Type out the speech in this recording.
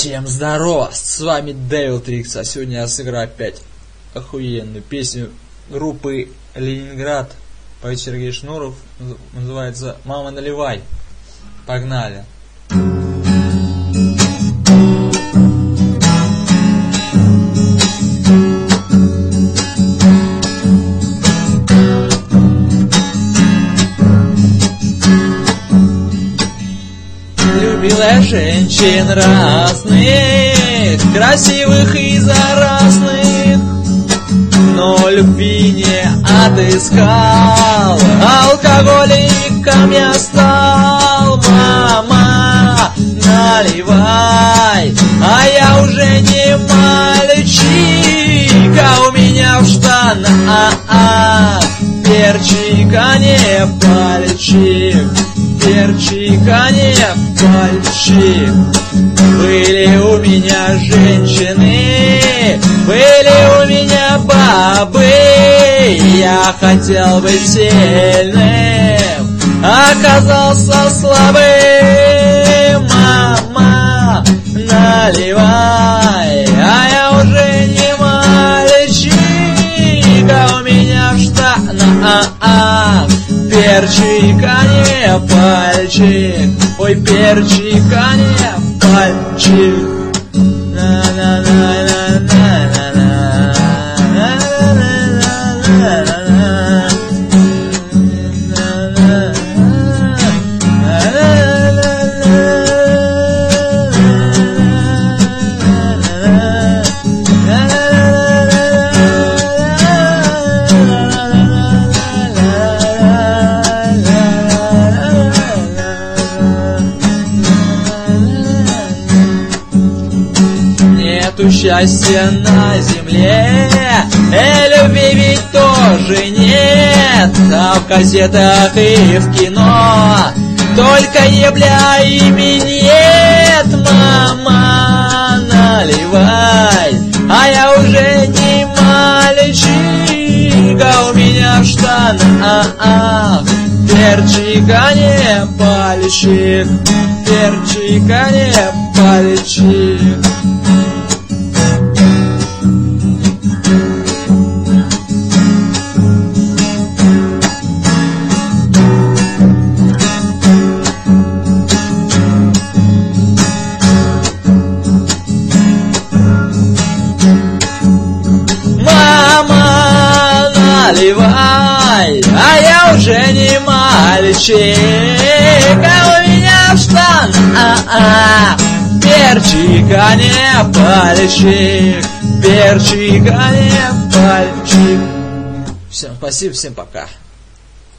Всем здорово, с вами Devil Tricks, а сегодня я сыграю опять охуенную песню группы Ленинград, поет Сергей Шнуров, называется «Мама, наливай». Погнали! Любила женщин разных, красивых и заразных, но любви не отыскал, алкоголиком я стал. Мама, наливай, а я уже не мальчик, а у меня в штанах перчика не пальчик. Перчика не пальчик. Были у меня женщины, были у меня бабы, я хотел быть сильным, оказался слабым. Мама, наливай, а я уже не мальчик, а у меня в штанах перчика не пальчик, ой, перчика не пальчик. Нету счастья на земле, и любви ведь тоже нет, а в кассетах и в кино только ебля и минет. Мама, наливай, а я уже не мальчик, а у меня в штанах перчика не пальчик, перчика не пальчик. Наливай, а я уже не мальчик, а у меня в штанах перчика не пальчик, перчика не пальчик. Всем спасибо, всем пока.